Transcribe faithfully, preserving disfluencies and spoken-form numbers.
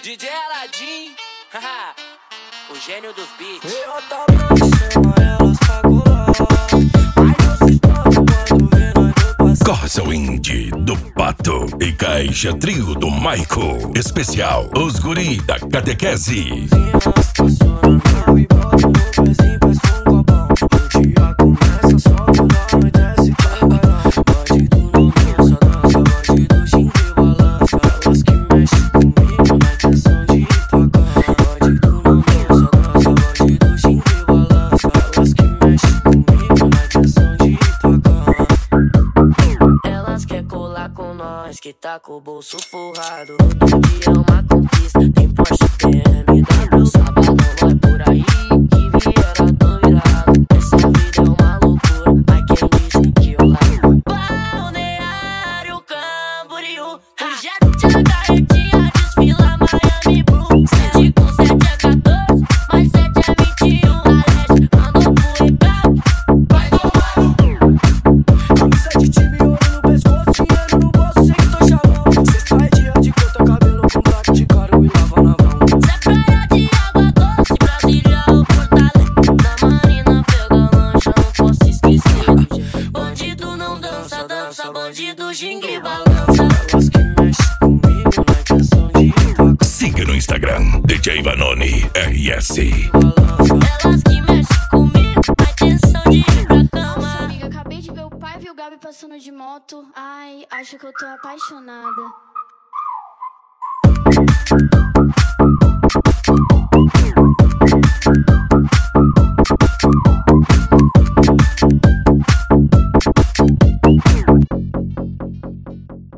D J Aladim, haha, o gênio dos beats. Eu tava em cima, elas pra colar. Ai, não se espanta quando vê nós do passado. Corsa Indie do Pato e Caixa Trio do Maico. Especial Os Guri da Catequese. Estaciona não e bota no pezinho, peço um copão. O dia começa só quando a noite desce trabalhar. Bandido não dança, dança, bandido xinga e balança. Elas que mexem comigo na intenção de pagar. Bandido não dança, dança, bandido xinga e balança. Elas que mexem comigo na intenção de pagar. Elas quer colar com nós, que tá com o bolso forrado. Todo dia é uma conquista, tem Porsche, tem B M W. Sabadão é por aí, que Vieira tô virado. Essa vida é uma loucura, mas quem disse que eu largo? Balneário Camboriú, o jet a carretinha desfila Miami Blue. Sete com sete é quatorze, mais sete é vinte e um. A leste mandou pro recado, vai tomar. Camisa de time, ouro no pescoço, dinheiro no bolso, sei que tô chavão. Sexta é dia de corta cabelo com black de caro e lava na vão. Cê é praia de água doce, Brasília ou Porto Alegre. Na marina pega lancha, não posso esquecer. Bandido não dança, dança, bandido ginga e balança. Elas que mexem comigo na intenção de pagar. Siga no Instagram, D J Vanoni R S. Elas que mexem comigo na intenção de ir pra cama. Nossa, amiga, acabei de ver o pai e o Gabi passando de moto. Ai, acho que eu tô apaixonada. Thank you.